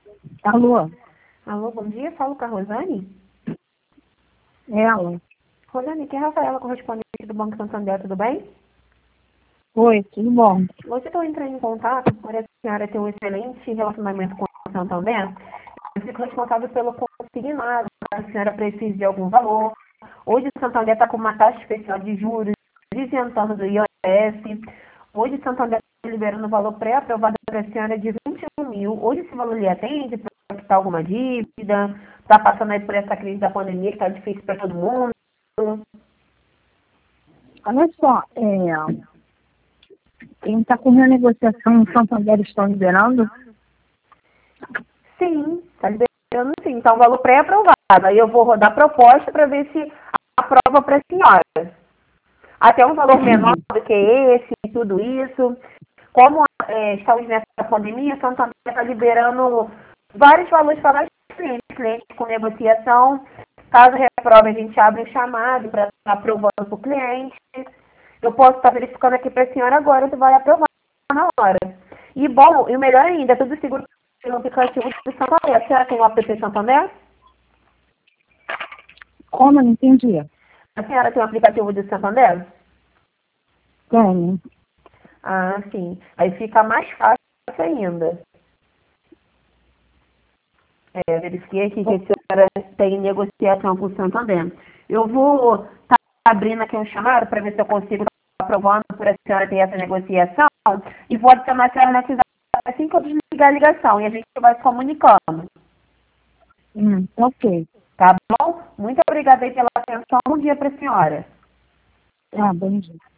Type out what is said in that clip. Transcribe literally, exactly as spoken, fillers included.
Alô? Alô, bom dia. Falo com a Rosane. Ela? Rosane, aqui é a Rafaela, correspondente do Banco Santander, tudo bem? Oi, tudo bom? Hoje estou entrando em contato por a senhora ter um excelente relacionamento com o Santander. Eu fico responsável pelo consignado, caso a senhora precise de algum valor. Hoje o Santander está com uma taxa especial de juros isentando do I O F. Hoje o Santander está liberando o valor pré-aprovado para a senhora de vinte e um mil. Hoje esse valor lhe atende para quitar alguma dívida? Está passando aí por essa crise da pandemia que está difícil para todo mundo? Olha só, é, quem está com renegociação no Santander estão liberando? Sim, está liberando sim. Então, valor pré-aprovado. Aí eu vou rodar proposta para ver se aprova para a senhora. Até um valor menor do que esse e tudo isso. Como é, estamos nessa pandemia, o Santander está liberando vários valores para nós clientes, clientes com negociação. Caso reprove, a gente abre o chamado para estar aprovando para o cliente. Eu posso estar verificando aqui para a senhora agora se vai aprovar na hora. E bom, e o melhor ainda, tudo seguro pelo aplicativo do Santander. A senhora tem o app Santander? Como? Eu não entendi. A senhora tem o aplicativo do Santander? Tenho. Ah, sim. Aí fica mais fácil ainda. É, verifiquei aqui que a senhora tem negociação com o Santander. Eu vou estar abrindo aqui um chamado para ver se eu consigo estar aprovando por a senhora ter essa negociação e vou adicionar a senhora na cidade assim que eu desligar a ligação e a gente vai se comunicando. Hum, ok. Tá bom? Muito obrigada aí pela atenção. Bom dia para a senhora. Ah, bom dia.